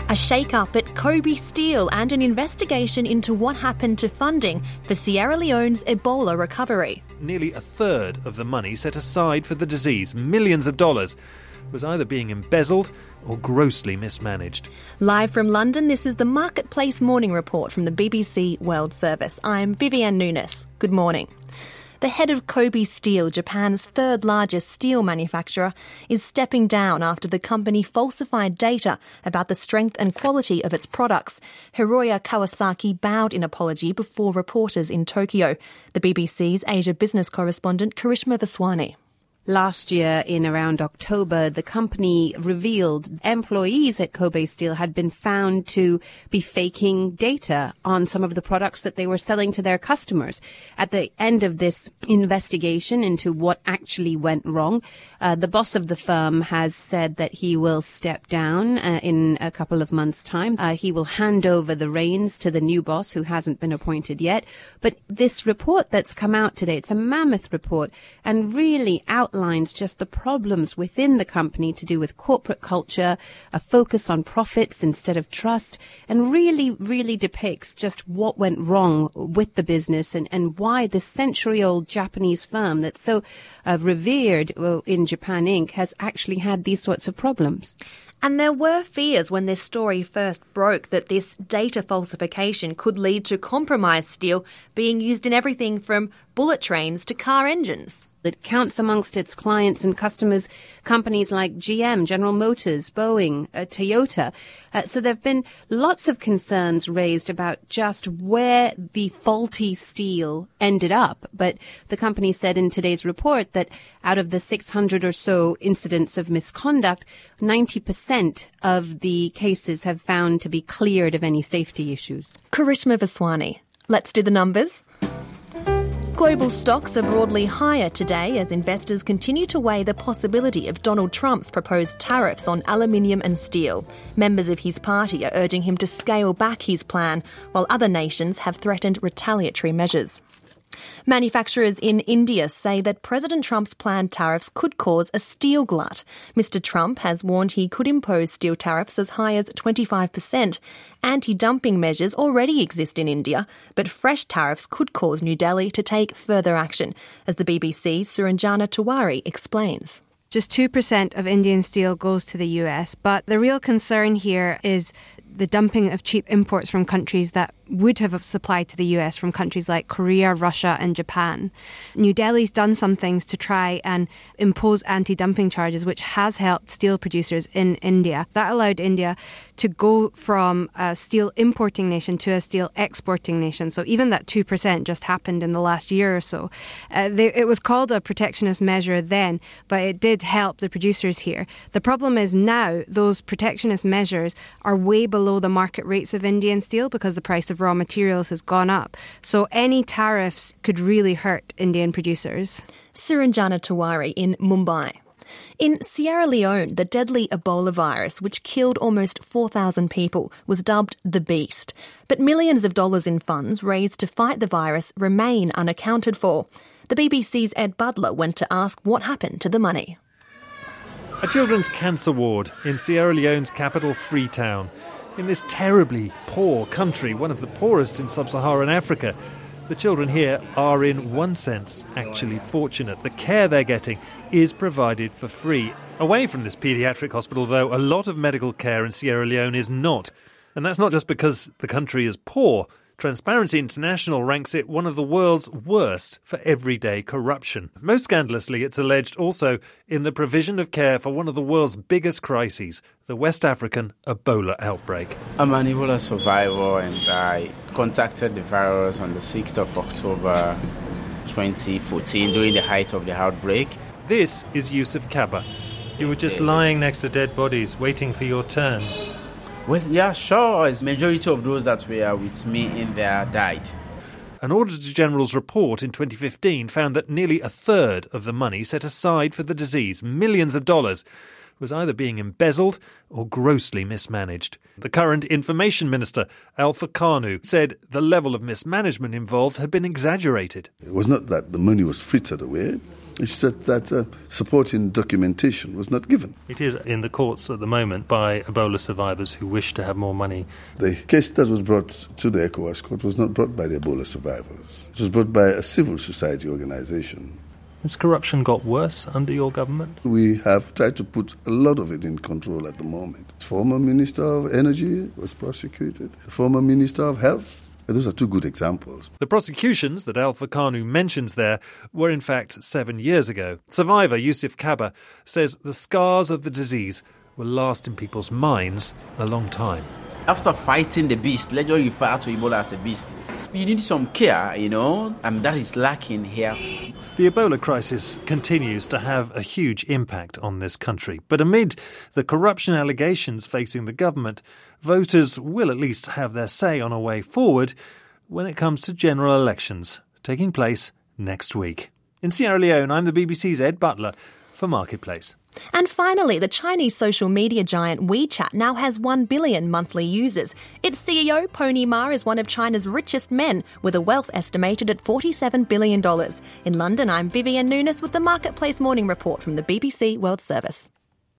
A shake-up at Kobe Steel and an investigation into what happened to funding for Sierra Leone's Ebola recovery. Nearly a third of the money set aside for the disease, millions of dollars, was either being embezzled or grossly mismanaged. Live from London, this is the Marketplace Morning Report from the BBC World Service. I'm Vivienne Nunes. Good morning. The head of Kobe Steel, Japan's third largest steel manufacturer, is stepping down after the company falsified data about the strength and quality of its products. Hiroya Kawasaki bowed in apology before reporters in Tokyo. The BBC's Asia business correspondent Karishma Vaswani. Last year, in around October, the company revealed employees at Kobe Steel had been found to be faking data on some of the products that they were selling to their customers. At the end of this investigation into what actually went wrong, the boss of the firm has said that he will step down in a couple of months' time. He will hand over the reins to the new boss, who hasn't been appointed yet. But this report that's come out today, it's a mammoth report, and really outlines just the problems within the company to do with corporate culture, a focus on profits instead of trust, and really depicts just what went wrong with the business and why this century-old Japanese firm that's so revered in Japan Inc. has actually had these sorts of problems. And there were fears when this story first broke that this data falsification could lead to compromised steel being used in everything from bullet trains to car engines. It counts amongst its clients and customers companies like GM, General Motors, Boeing, Toyota. So there have been lots of concerns raised about just where the faulty steel ended up. But the company said in today's report that out of the 600 or so incidents of misconduct, 90% of the cases have found to be cleared of any safety issues. Karishma Vaswani. Let's do the numbers. Global stocks are broadly higher today as investors continue to weigh the possibility of Donald Trump's proposed tariffs on aluminium and steel. Members of his party are urging him to scale back his plan, while other nations have threatened retaliatory measures. Manufacturers in India say that President Trump's planned tariffs could cause a steel glut. Mr. Trump has warned he could impose steel tariffs as high as 25%. Anti-dumping measures already exist in India, but fresh tariffs could cause New Delhi to take further action, as the BBC's Suranjana Tiwari explains. Just 2% of Indian steel goes to the US, but the real concern here is the dumping of cheap imports from countries that would have supplied to the US from countries like Korea, Russia and Japan. New Delhi's done some things to try and impose anti-dumping charges, which has helped steel producers in India. That allowed India to go from a steel importing nation to a steel exporting nation. So even that 2% just happened in the last year or so. It was called a protectionist measure then, but it did help the producers here. The problem is now those protectionist measures are way below the market rates of Indian steel because the price of raw materials has gone up. So any tariffs could really hurt Indian producers. Suranjana Tiwari in Mumbai. In Sierra Leone, the deadly Ebola virus, which killed almost 4,000 people, was dubbed the Beast. But millions of dollars in funds raised to fight the virus remain unaccounted for. The BBC's Ed Butler went to ask what happened to the money. A children's cancer ward in Sierra Leone's capital, Freetown. In this terribly poor country, one of the poorest in sub-Saharan Africa, the children here are in one sense actually fortunate. The care they're getting is provided for free. Away from this paediatric hospital, though, a lot of medical care in Sierra Leone is not. And that's not just because the country is poor. Transparency International ranks it one of the world's worst for everyday corruption. Most scandalously, it's alleged also in the provision of care for one of the world's biggest crises, the West African Ebola outbreak. I'm an Ebola survivor and I contacted the virus on the 6th of October 2014 during the height of the outbreak. This is Yusuf Kaba. You were just lying next to dead bodies, waiting for your turn. Well, yeah, sure. The majority of those that were with me in there died. An Auditor General's report in 2015 found that nearly a third of the money set aside for the disease, millions of dollars, was either being embezzled or grossly mismanaged. The current Information Minister, Alpha Kanu, said the level of mismanagement involved had been exaggerated. It was not that the money was frittered away. It's just that supporting documentation was not given. It is in the courts at the moment by Ebola survivors who wish to have more money. The case that was brought to the ECOWAS court was not brought by the Ebola survivors. It was brought by a civil society organization. Has corruption got worse under your government? We have tried to put a lot of it in control at the moment. The former Minister of Energy was prosecuted. The former Minister of Health. Those are two good examples. The prosecutions that Alpha Kanu mentions there were in fact 7 years ago. Survivor Yusuf Kaba says the scars of the disease will last in people's minds a long time. After fighting the beast, let's just refer to Ebola as a beast. You need some care, and that is lacking here. The Ebola crisis continues to have a huge impact on this country. But amid the corruption allegations facing the government, voters will at least have their say on a way forward when it comes to general elections taking place next week. In Sierra Leone, I'm the BBC's Ed Butler for Marketplace. And finally, the Chinese social media giant WeChat now has 1 billion monthly users. Its CEO, Pony Ma, is one of China's richest men, with a wealth estimated at $47 billion. In London, I'm Vivian Nunes with the Marketplace Morning Report from the BBC World Service.